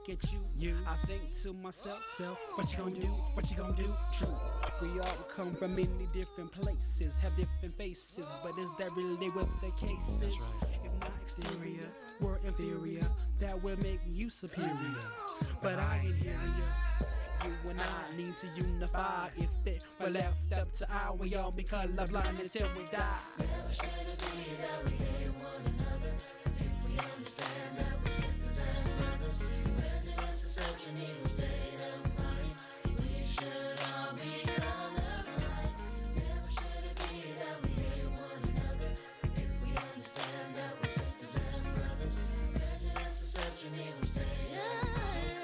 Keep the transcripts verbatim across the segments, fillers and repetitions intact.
look at you, you. I think to myself, self, what you gonna do? What you gonna do? True. We all come from many different places, have different faces, but is that really what the case is? Right. If not exterior, we're inferior. That would make you superior. But I ain't hear you. You and I need to unify. If it were left up to I, we all be colorblind until we die. Never should it be that we hate one another. If we understand that we're sisters and brothers. Prejudice is such an evil state of mind. We should all be colorblind. Never should it be that we hate one another. If we understand that we're sisters and brothers. Prejudice is such an evil state of mind.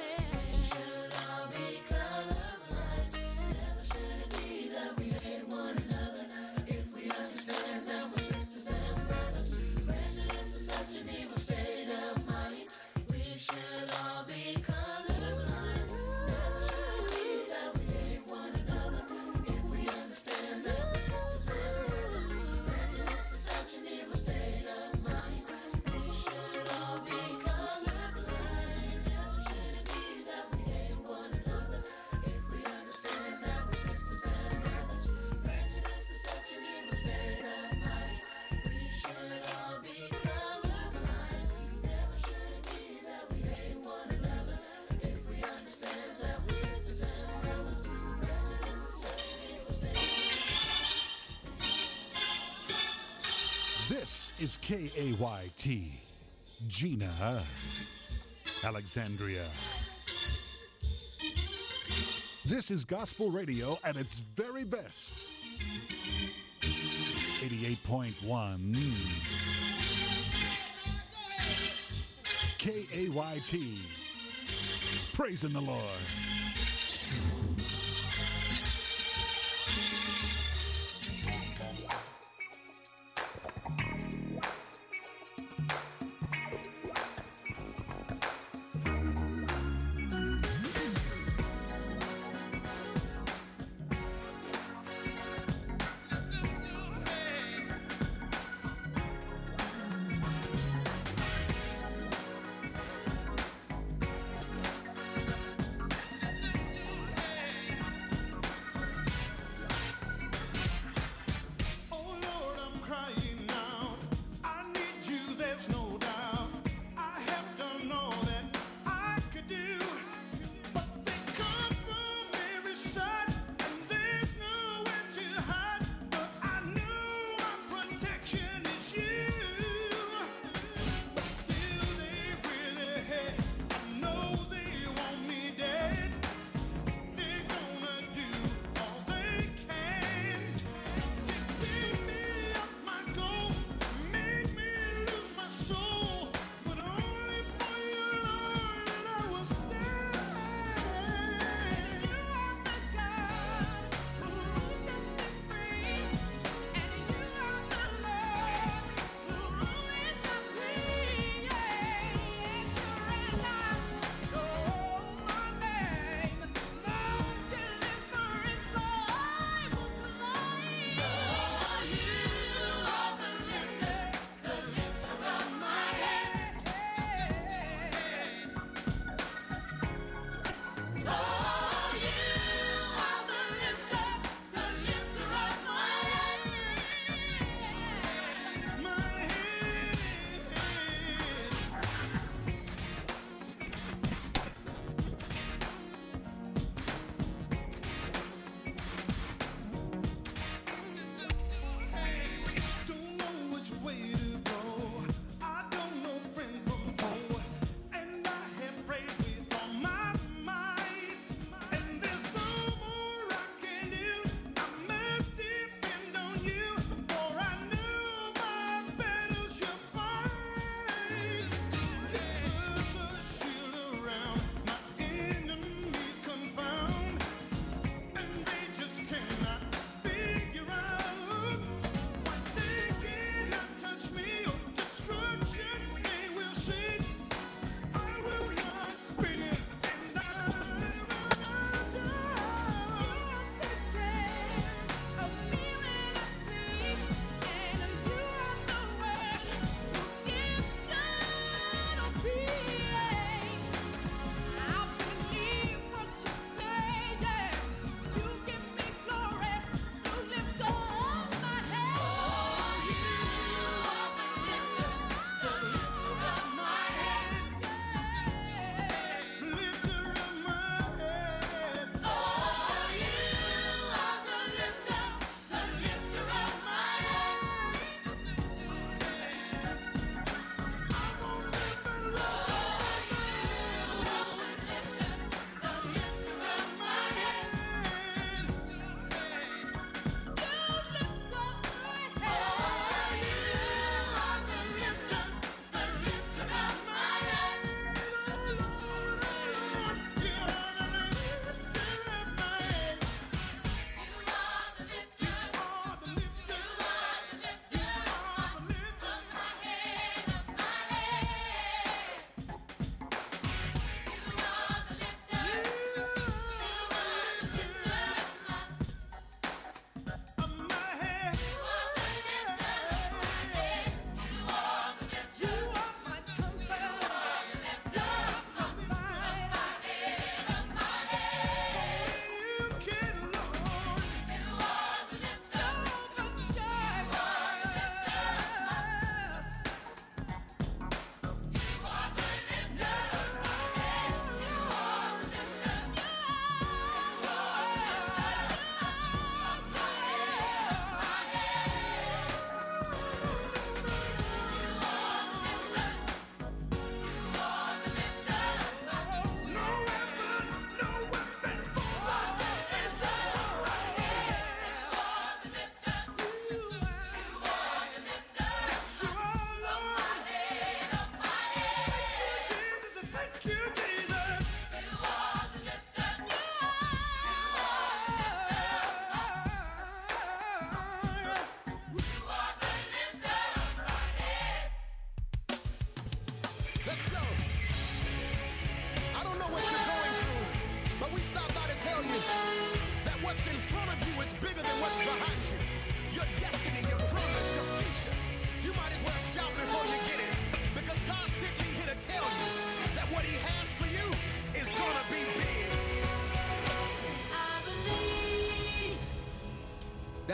Is K A Y T, Gina Alexandria. This is gospel radio at its very best. eighty-eight point one K A Y T, praising the Lord.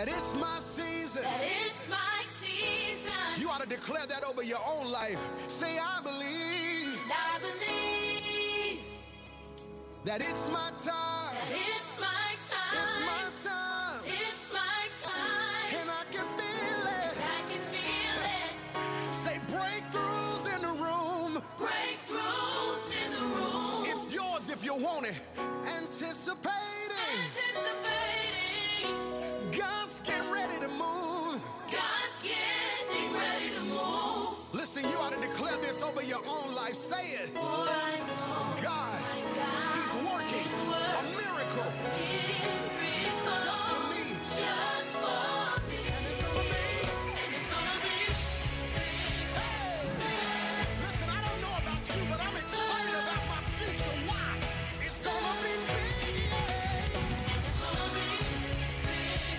that it's my season. That it's my season. You ought to declare that over your own life. Say, I believe. And I believe that it's my time. that it's my time. It's my time. It's my time. And I can feel it. I can feel it. Say breakthroughs in the room. Breakthroughs in the room. It's yours if you want it. Anticipating. Anticipating. God's getting ready to move. God's getting ready to move. Listen, you ought to declare this over your own life. Say it. For I know God, my God He's working is a working miracle miracles just for me. just for me. And it's gonna be. And it's gonna be big. Hey! Listen, I don't know about you, but I'm excited about my future. Why? It's gonna be big. Yeah. And it's gonna be big.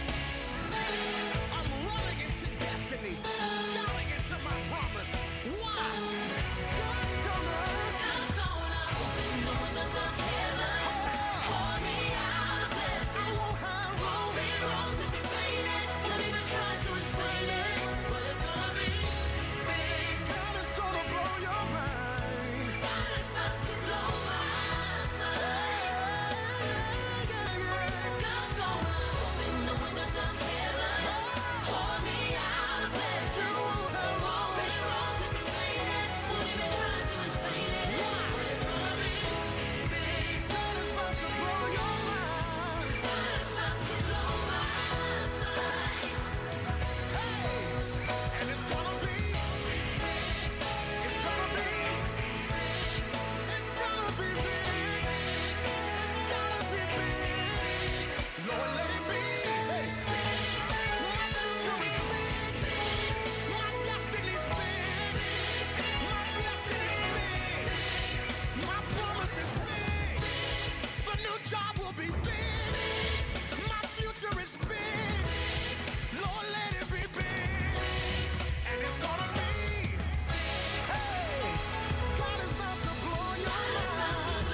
I'm running into destiny, shouting into my promise. Why? God's gonna. God's gonna open the windows of heaven. Pour me out a blessing. I won't have room. Be wrong to contain it. Can't even try to explain it. But it's gonna be big. God is gonna blow your mind. God is about to blow my mind. God's gonna open the windows of heaven. Pour me out a blessing. Won't be wrong to contain it. Won't even try to explain it. But it's gonna be big. God is about to blow your mind. God is about to blow my mind. Hey! And it's gonna be. It's gonna be. It's gonna be big. It's gonna be big. Lord, let it be. Hey. My future is big. My destiny's big. My blessing is big. My promise is big. The new job will be big. My future is big. Lord, let it be big. And it's gonna be. Hey, God is about to blow your mind.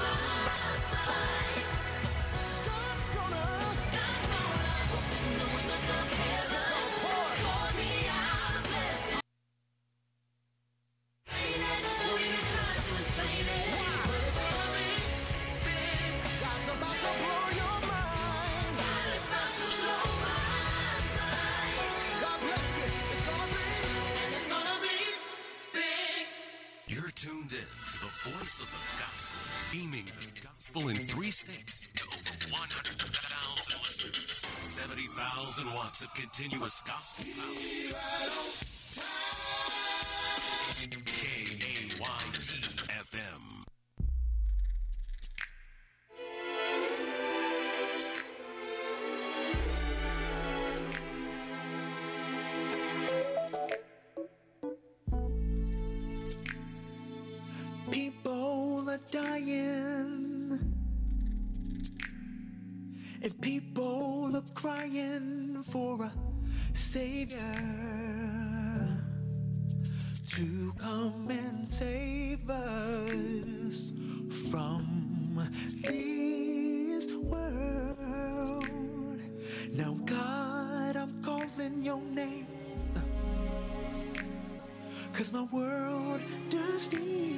God's gonna. God's gonna open the windows of heaven. Pour. Pour me out a blessing. Won't even try to explain it. But it's gonna be big. God's about to blow your mind. God is about to blow my mind. God bless you. It's gonna be. And it's gonna be big. You're tuned in to the voice of the gospel, beaming the gospel in three states to over one hundred thousand listeners, seventy thousand watts of continuous gospel power. K A Y T F M. People are dying, and people are crying for a savior to come and save us from this world. Now, God, I'm calling your name, 'cause my world does need